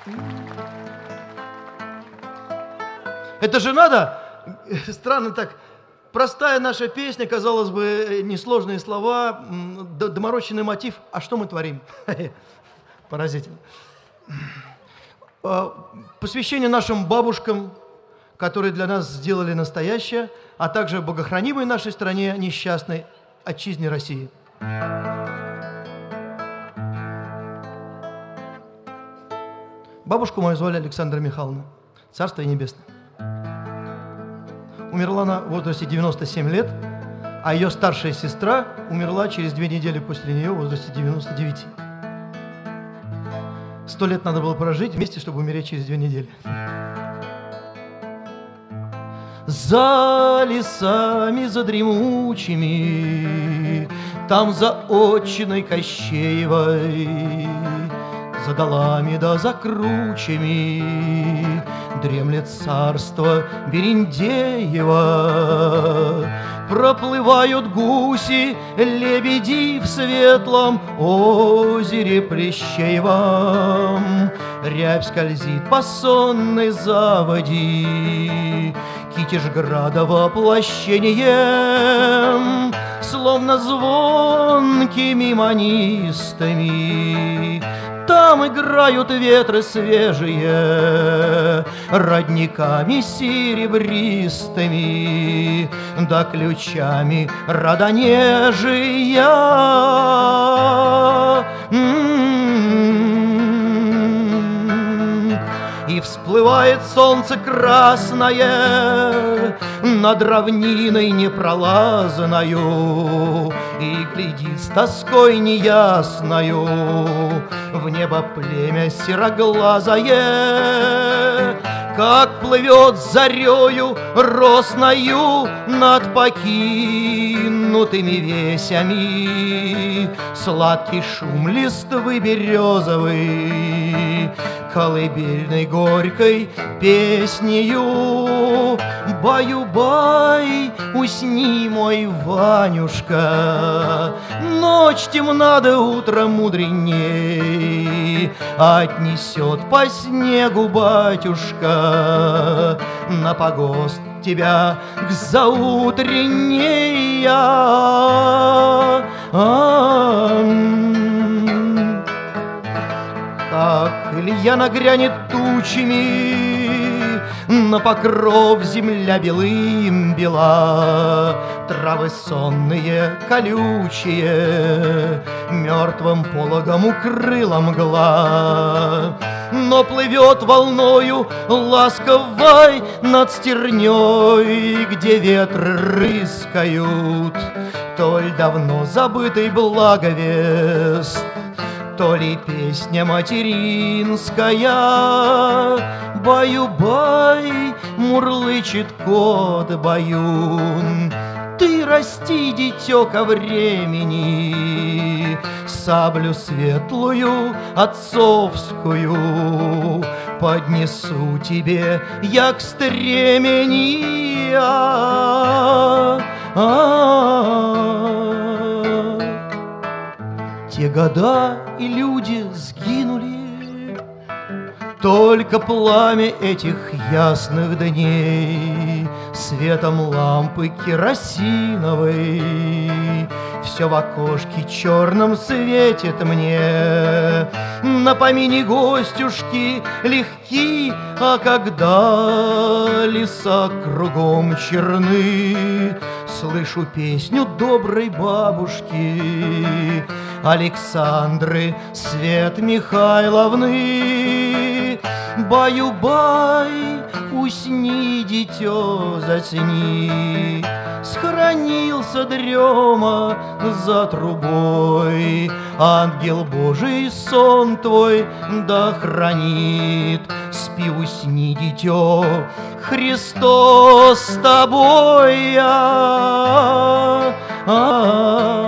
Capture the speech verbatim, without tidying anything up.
Это же надо, странно так, простая наша песня, казалось бы, несложные слова, доморощенный мотив. А что мы творим? Поразительно. Посвящение нашим бабушкам, которые для нас сделали настоящее, а также богохранимой нашей стране, несчастной отчизне России. Бабушку мою звали Александра Михайловна, царство ей небесное. Умерла она в возрасте девяноста семи лет, а ее старшая сестра умерла через две недели после нее в возрасте девяноста девяти. Сто лет надо было прожить вместе, чтобы умереть через две недели. За лесами, за дремучими, там за отчиной Кощеевой, за долами да за кручами дремлет царство Берендеева. Проплывают гуси, лебеди в светлом озере Плещеевом. Рябь скользит по сонной заводи Китежграда воплощением, словно звонкими манистами. Там играют ветры свежие, родниками серебристыми, да ключами родонежия. И всплывает солнце красное над равниной непролазною, и глядит с тоской неясною в небо племя сероглазое, как плывет зарею росною над покинутыми весями. Сладкий шум листвы березовый колыбельной горькой песнею. Баю-бай, усни, мой Ванюшка, ночь темна да утро мудреней. Отнесет по снегу батюшка на погост тебя к заутренней. Как Илья нагрянет тучами, на покров земля белым бела, травы сонные, колючие, мертвым пологом укрыла мгла. Но плывет волною ласковой над стерней, где ветры рыскают, то ли давно забытый благовест, то ли песня материнская. Баю-бай, мурлычет кот баюн, ты расти, дитё, ко времени, саблю светлую отцовскую поднесу тебе я к стремени. Те года и люди сгинули, только пламя этих ясных дней светом лампы керосиновой все в окошке черном светит мне. На помине гостюшки легки, а когда леса кругом черны, слышу песню доброй бабушки Александры Свет Михайловны. Баю-бай, усни, дитё, засни, схоронился дрема за трубой. Ангел Божий сон твой да хранит. Спи, усни, дитё, Христос с тобой. А-а-а.